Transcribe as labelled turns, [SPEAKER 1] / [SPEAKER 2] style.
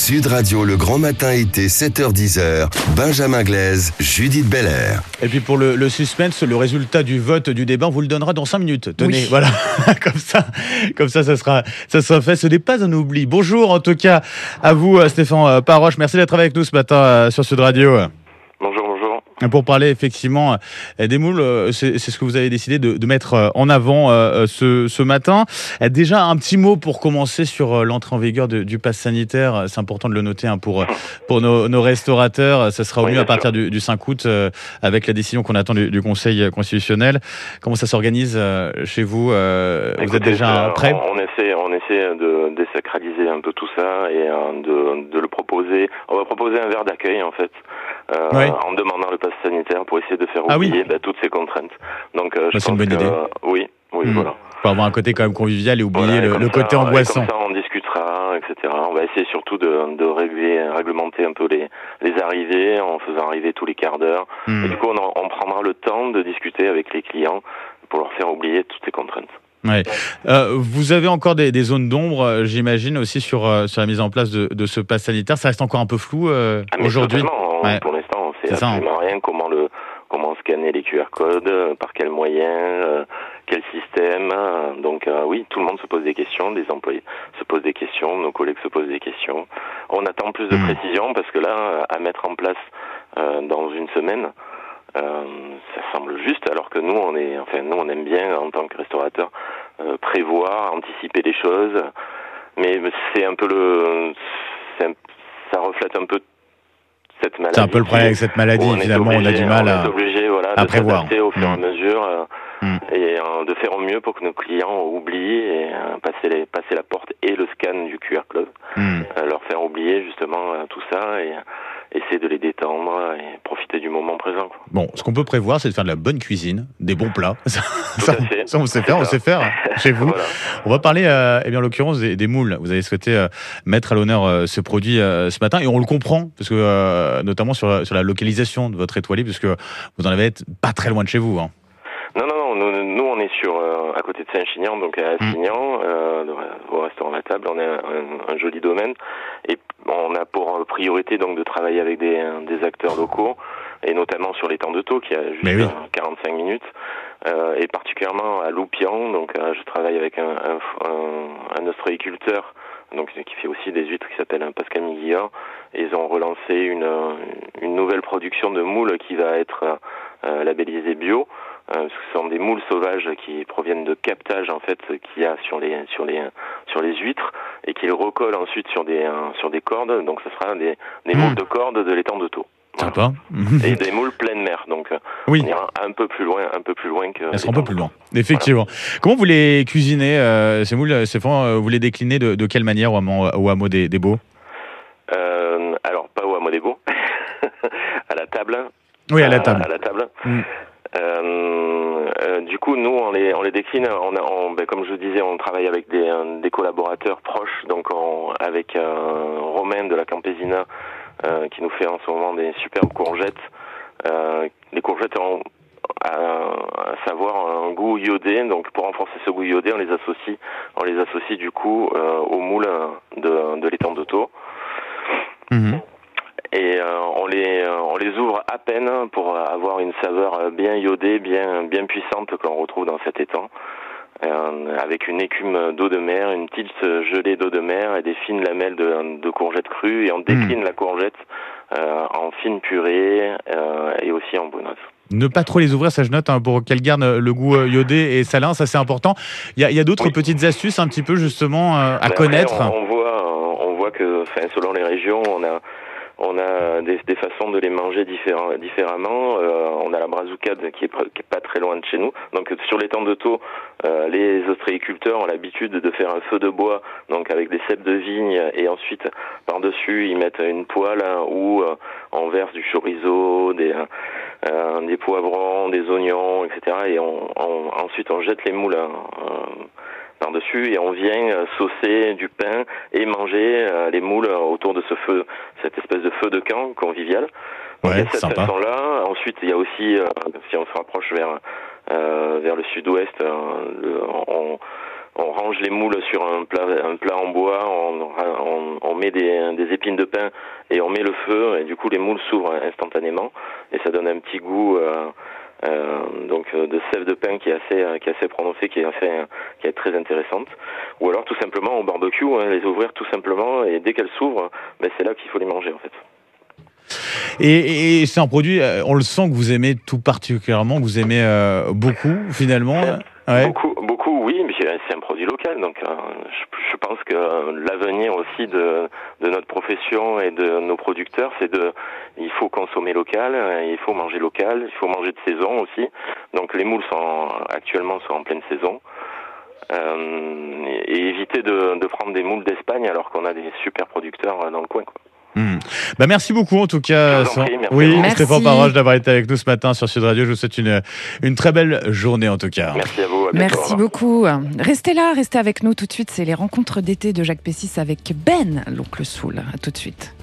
[SPEAKER 1] Sud Radio, le grand matin été, 7h-10h, Benjamin Glaise, Judith Belair.
[SPEAKER 2] Et puis pour le suspense, le résultat du vote du débat, on vous le donnera dans 5 minutes. Tenez,
[SPEAKER 3] Oui.
[SPEAKER 2] voilà, comme ça sera fait. Ce n'est pas un oubli. Bonjour en tout cas à vous Stéphane Paroche, merci d'être avec nous ce matin sur Sud Radio.
[SPEAKER 4] Bonjour.
[SPEAKER 2] Pour parler effectivement des moules, c'est ce que vous avez décidé de mettre en avant ce matin. Déjà un petit mot pour commencer sur l'entrée en vigueur du pass sanitaire. C'est important de le noter pour nos restaurateurs. Ça sera mieux à partir du 5 août avec la décision qu'on attend du Conseil constitutionnel. Comment ça s'organise chez vous? Vous êtes déjà prêts?
[SPEAKER 4] On essaie de désacraliser un peu tout ça et de le proposer. On va proposer un verre d'accueil en fait. En demandant le pass sanitaire pour essayer de faire oublier toutes ces contraintes. Donc, je
[SPEAKER 2] c'est une bonne idée.
[SPEAKER 4] Oui, voilà.
[SPEAKER 2] Pour avoir un côté quand même convivial et oublier le côté angoissant.
[SPEAKER 4] Comme ça, on discutera, etc. On va essayer surtout de réglementer un peu les arrivées en faisant arriver tous les quarts d'heure. Et du coup, on prendra le temps de discuter avec les clients pour leur faire oublier toutes ces contraintes.
[SPEAKER 2] Ouais. Vous avez encore des zones d'ombre, j'imagine, aussi sur la mise en place de ce pass sanitaire. Ça reste encore un peu flou aujourd'hui.
[SPEAKER 4] Pour l'instant, on sait absolument rien. Comment scanner les QR codes, par quels moyens, quel système. Donc oui, tout le monde se pose des questions, les employés se posent des questions, nos collègues se posent des questions. On attend plus de précision parce que là, à mettre en place dans une semaine, ça semble juste, alors que nous on aime bien en tant que restaurateur prévoir, anticiper les choses, mais c'est un peu ça reflète un peu cette maladie.
[SPEAKER 2] C'est un peu le problème avec cette maladie, finalement, on a du mal à prévoir.
[SPEAKER 4] S'adapter au fur et à mesure et de faire au mieux pour que nos clients oublient et passer la porte et le scan du QR code, leur faire oublier justement tout ça et essayer de les détendre et profiter du moment présent.
[SPEAKER 2] Bon, ce qu'on peut prévoir, c'est de faire de la bonne cuisine, des bons plats. Ça on sait faire chez vous. Voilà. On va parler, en l'occurrence, des moules. Vous avez souhaité mettre à l'honneur ce produit ce matin, et on le comprend, parce que notamment sur la localisation de votre étoilé, puisque vous en avez pas très loin de chez vous.
[SPEAKER 4] Non, nous on est à côté de Saint-Chinian, donc à Assignan, au restaurant La Table. On a un joli domaine et on a pour priorité donc de travailler avec des acteurs locaux et notamment sur les temps de taux qui a juste 45 minutes et particulièrement à Loupian. Donc je travaille avec un ostréiculteur donc qui fait aussi des huîtres qui s'appelle Pascal Miguillard, et ils ont relancé une nouvelle production de moules qui va être labellisée bio. Ce sont des moules sauvages qui proviennent de captage en fait qu'il y a sur les huîtres et qu'ils recollent ensuite sur des cordes. Donc ce sera des moules de cordes de l'étang de Thau.
[SPEAKER 2] Sympa.
[SPEAKER 4] Et des moules pleine mer. Donc on ira un peu plus loin que.
[SPEAKER 2] Elles seront un peu plus loin. Effectivement. Voilà. Comment vous les cuisinez ces moules, Stéphane? Vous les déclinez de quelle manière au hameau des Baux?
[SPEAKER 4] Alors pas au hameau des Baux, à la table.
[SPEAKER 2] Oui, à la table.
[SPEAKER 4] À la table. Du coup, nous, on les décline. Comme je vous disais, on travaille avec des collaborateurs proches, donc avec Romain de la Campesina, qui nous fait en ce moment des superbes courgettes. Les courgettes ont à savoir un goût iodé. Donc, pour renforcer ce goût iodé, on les associe du coup aux moules de l'étang de Thau. Et on les ouvre à peine pour avoir une saveur bien iodée, bien puissante que l'on retrouve dans cet étang, avec une écume d'eau de mer, une petite gelée d'eau de mer et des fines lamelles de courgettes crues, et on décline la courgette en fine purée et aussi en brunoise.
[SPEAKER 2] Ne pas trop les ouvrir, ça je note, pour qu'elles gardent le goût iodé et salin, ça c'est important. Il y a d'autres petites astuces un petit peu justement à connaître.
[SPEAKER 4] Après, on voit que selon les régions, on a des façons de les manger différemment. On a la brazoukade qui est pas très loin de chez nous. Donc sur les temps de Thau, les ostréiculteurs ont l'habitude de faire un feu de bois, donc avec des cèpes de vigne, et ensuite par-dessus ils mettent une poêle où on verse du chorizo, des poivrons, des oignons, etc. Et ensuite on jette les moules par-dessus et on vient saucer du pain et manger les moules autour de ce feu, cette espèce de feu de camp convivial. Donc, il y a cette façon-là. Ensuite, il y a aussi, si on se rapproche vers le sud-ouest, on range les moules sur un plat en bois, on met des épines de pin et on met le feu, et du coup les moules s'ouvrent instantanément et ça donne un petit goût donc de sève de pin qui est assez prononcé, qui est très intéressante. Ou alors tout simplement au barbecue, les ouvrir tout simplement, et dès qu'elles s'ouvrent, c'est là qu'il faut les manger en fait.
[SPEAKER 2] Et c'est un produit, on le sent que vous aimez tout particulièrement, que vous aimez beaucoup finalement.
[SPEAKER 4] Ouais. Beaucoup, oui, mais c'est un produit local, donc je pense que l'avenir aussi de notre profession et de nos producteurs, il faut consommer local, il faut manger local, il faut manger de saison aussi. Donc les moules actuellement sont en pleine saison. Et éviter de prendre des moules d'Espagne alors qu'on a des super producteurs dans le coin, quoi.
[SPEAKER 2] Merci beaucoup en tout cas. Stéphane Parroche d'avoir été avec nous ce matin sur Sud Radio. Je vous souhaite une très belle journée en tout cas.
[SPEAKER 4] Merci à vous.
[SPEAKER 3] Merci beaucoup. Restez là, restez avec nous tout de suite. C'est les rencontres d'été de Jacques Pessis avec Ben, l'oncle Soul. À tout de suite.